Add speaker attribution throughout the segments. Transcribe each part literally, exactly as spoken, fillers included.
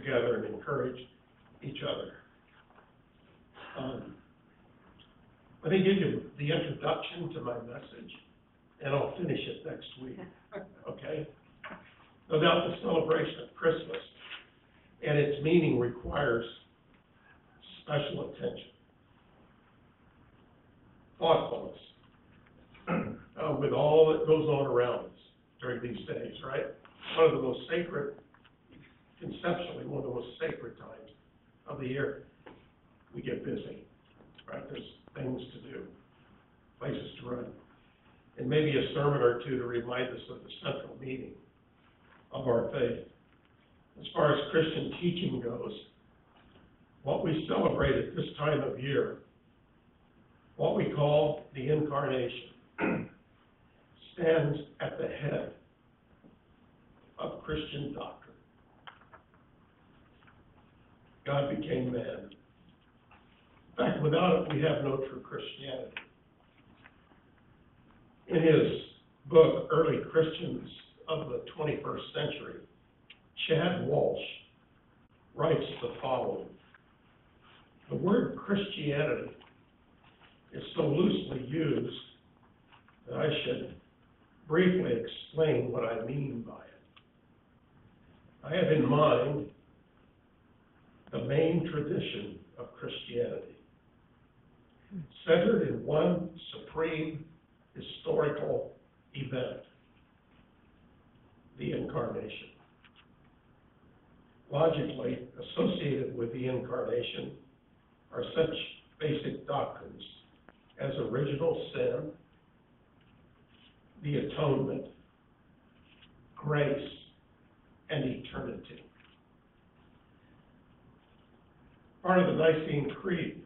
Speaker 1: together and encourage each other. Um, let me give you the introduction to my message, and I'll finish it next week, okay? No doubt the celebration of Christmas and its meaning requires special attention, thoughtfulness, uh, with all that goes on around us during these days, right? One of the most sacred, conceptually, one of the most sacred times of the year. We get busy, right? There's things to do, places to run, and maybe a sermon or two to remind us of the central meaning of our faith. As far as Christian teaching goes, what we celebrate at this time of year, what we call the Incarnation, stands at the head of Christian doctrine. God became man. In fact, without it, we have no true Christianity. In his book, Early Christians of the twenty-first century, Chad Walsh writes the following: the word Christianity is so loosely used that I should briefly explain what I mean by it. I have in mind the main tradition of Christianity, centered in one supreme historical event, the Incarnation. Logically associated with the Incarnation are such basic doctrines as original sin, the atonement, grace, and eternity. Part of the Nicene Creed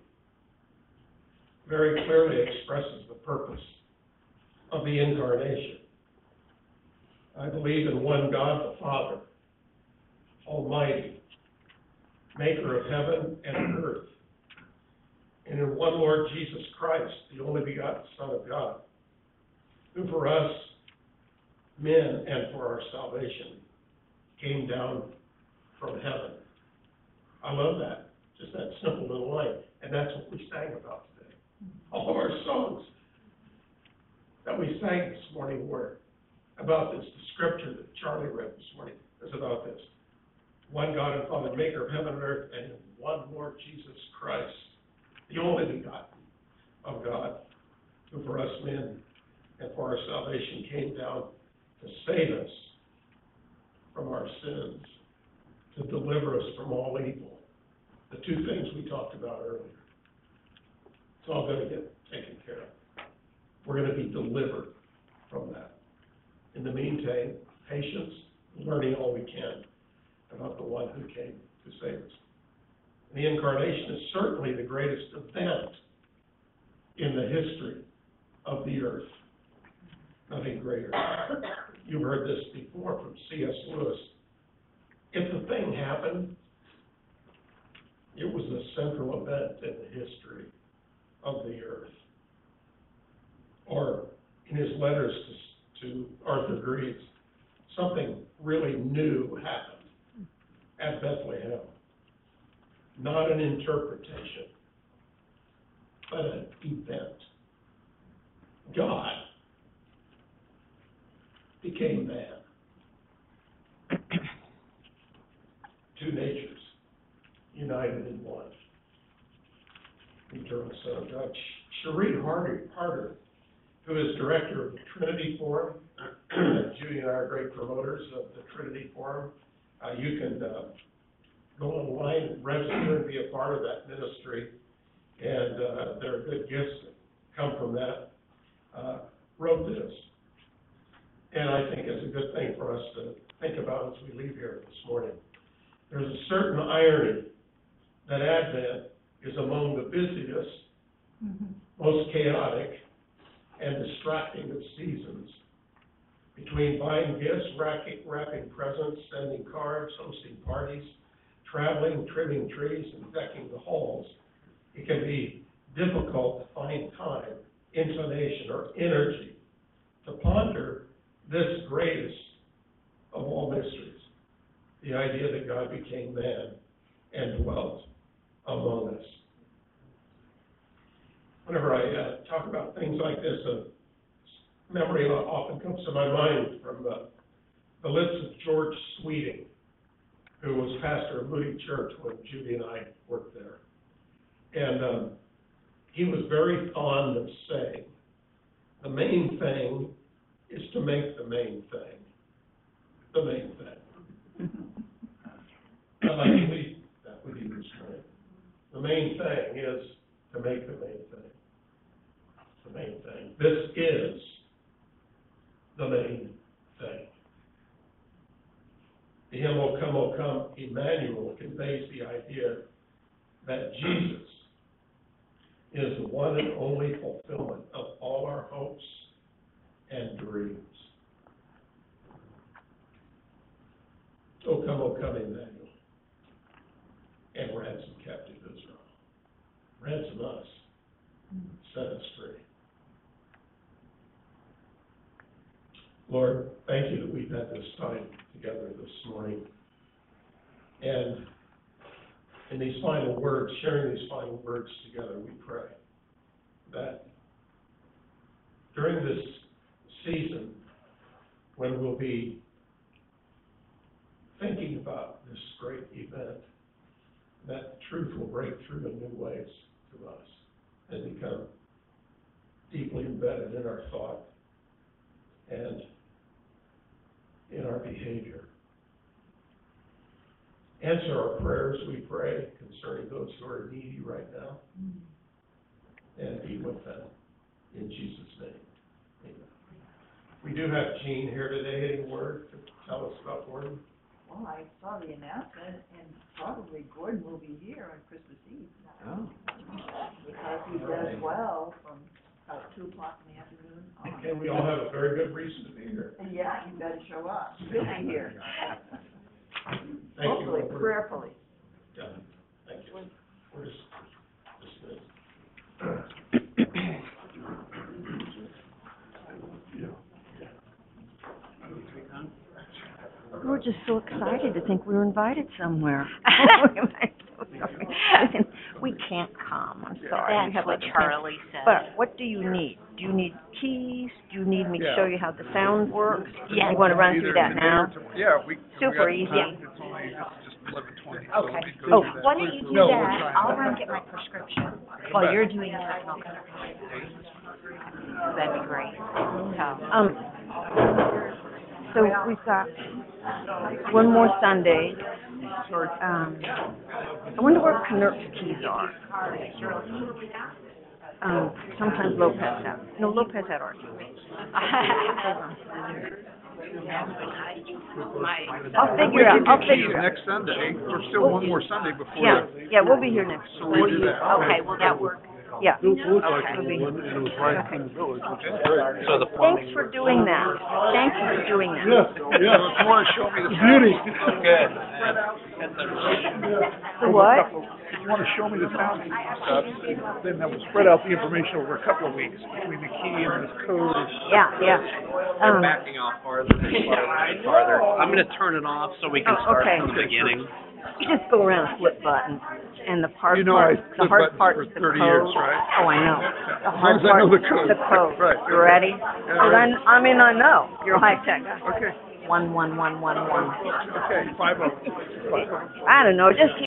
Speaker 1: very clearly expresses the purpose of the Incarnation. I believe in one God the Father, Almighty, maker of heaven and earth, and in one Lord Jesus Christ, the only begotten Son of God, who for us, men, and for our salvation, came down from heaven. I love that, just that simple little line, and that's what we sang about today. All of our songs that we sang this morning were about this. The scripture that Charlie read this morning is about this. One God and Father, maker of heaven and earth, and in one Lord Jesus Christ, the only begotten of God, who for us men and for our salvation came down to save us from our sins, to deliver us from all evil. The two things we talked about earlier. It's all going to get taken care of. We're going to be delivered from that. In the meantime, patience, learning all we can about the one who came to save us. The Incarnation is certainly the greatest event in the history of the earth. Nothing greater. You've heard this before from C S Lewis. If the thing happened, it was a central event in the history of the earth. Or in his letters to, to Arthur Greaves, something really new happened at Bethlehem. Not an interpretation, but an event. God became man. Two natures united in one. Eternal Son of God. Sheree Harder, Harder, who is director of the Trinity Forum, Judy and I are great promoters of the Trinity Forum. Uh, you can uh, go online and register and be a part of that ministry, and uh, there are good gifts that come from that. Uh, wrote this, and I think it's a good thing for us to think about as we leave here this morning. There's a certain irony that Advent is among the busiest, mm-hmm. most chaotic, and distracting of seasons. Between buying gifts, wrapping, wrapping presents, sending cards, hosting parties, traveling, trimming trees, and decking the halls, it can be difficult to find time, inclination, or energy to ponder this greatest of all mysteries. the idea that God became man and dwelt among us. Whenever I uh, talk about things like this, a memory often comes to my mind from uh, the lips of George Sweeting, who was pastor of Moody Church when Judy and I worked there. And um, he was very fond of saying, the main thing is to make the main thing the main thing. I like to leave that with you this morning. The main thing is to make the main thing the main thing. This is the main thing. The hymn, O Come, O Come, Emmanuel, conveys the idea that Jesus is the one and only fulfillment of all our hopes and dreams. O come, O come, Emmanuel, and ransom captive Israel. Ransom us, set us free. Lord, thank you that we've had this time together this morning. And in these final words, sharing these final words together, we pray that during this season, when we'll be thinking about this great event, that truth will break through in new ways to us and become deeply embedded in our thought and in our behavior. Answer our prayers, we pray, concerning those who are needy right now, and be with them. In Jesus' name, amen. We do have Jean here today. Any word to tell us about Gordon?
Speaker 2: Well, I saw the announcement, and probably Gordon will be here on Christmas Eve.
Speaker 3: Oh.
Speaker 2: Because he does well from about two o'clock in the afternoon on.
Speaker 1: Okay, we all have a very good reason to be here.
Speaker 2: And yeah, you better show up. He'll be here.
Speaker 1: Thank
Speaker 2: Hopefully,
Speaker 1: you.
Speaker 2: prayerfully.
Speaker 1: Yeah, thank you. We're just dismissed.
Speaker 3: We were just so excited to think we were invited somewhere. We can't come, I'm sorry. We
Speaker 4: That's
Speaker 3: have
Speaker 4: what
Speaker 3: other
Speaker 4: Charlie said.
Speaker 3: plans. But what do you need? Do you need keys? Do you need me to show you how the sound works?
Speaker 4: Yes.
Speaker 3: You want to run through that now?
Speaker 5: Yeah, we.
Speaker 3: Super
Speaker 5: we
Speaker 3: easy.
Speaker 5: got time. It's only, it's just eleven twenty, so
Speaker 4: Okay.
Speaker 5: we can go
Speaker 3: Oh.
Speaker 5: through that.
Speaker 4: Why don't you do
Speaker 5: No, we're
Speaker 4: that?
Speaker 5: trying.
Speaker 4: I'll run get my prescription while you're doing that, and I'll come. That'd be great. So,
Speaker 3: Um, so we've got one more Sunday. Um, I wonder where Knerp's keys are. Um, sometimes Lopez has. No, Lopez had ours. I'll figure it out. I'll figure it out.
Speaker 5: Next Sunday, we're still one more Sunday before.
Speaker 3: Yeah,
Speaker 5: the-
Speaker 3: yeah, we'll be here next.
Speaker 5: So we'll do that.
Speaker 4: okay, will that work?
Speaker 3: Yeah.
Speaker 5: It looked like
Speaker 3: We'll be here.
Speaker 5: and it was right in the village, which is great. So the
Speaker 3: Thanks for doing that. Thank you for doing that.
Speaker 5: Yes, yes. If you want to show me the beauty. Good.
Speaker 3: The what?
Speaker 5: If you want to show me the sound stuff, then that will spread out the information over a couple of weeks between the key and this code.
Speaker 3: Yeah, yeah. Um,
Speaker 6: Backing off farther and farther. I'm going to turn it off so we can
Speaker 3: Oh,
Speaker 6: start
Speaker 3: okay.
Speaker 6: from the beginning.
Speaker 3: you just go around and flip buttons, and the hard
Speaker 5: You know
Speaker 3: part,
Speaker 5: I
Speaker 3: the
Speaker 5: flip
Speaker 3: hard
Speaker 5: buttons
Speaker 3: part
Speaker 5: for
Speaker 3: is the
Speaker 5: thirty
Speaker 3: code.
Speaker 5: years, right?
Speaker 3: Oh, I know. The
Speaker 5: As
Speaker 3: hard
Speaker 5: long as I know
Speaker 3: part
Speaker 5: the code.
Speaker 3: The code.
Speaker 5: Right.
Speaker 3: You ready?
Speaker 5: Yeah,
Speaker 3: 'Cause
Speaker 5: right.
Speaker 3: I, I mean, I know. You're a high-tech guy.
Speaker 5: Okay.
Speaker 3: One, one, one, one, one.
Speaker 5: Okay, five oh. Five oh.
Speaker 3: I don't know, just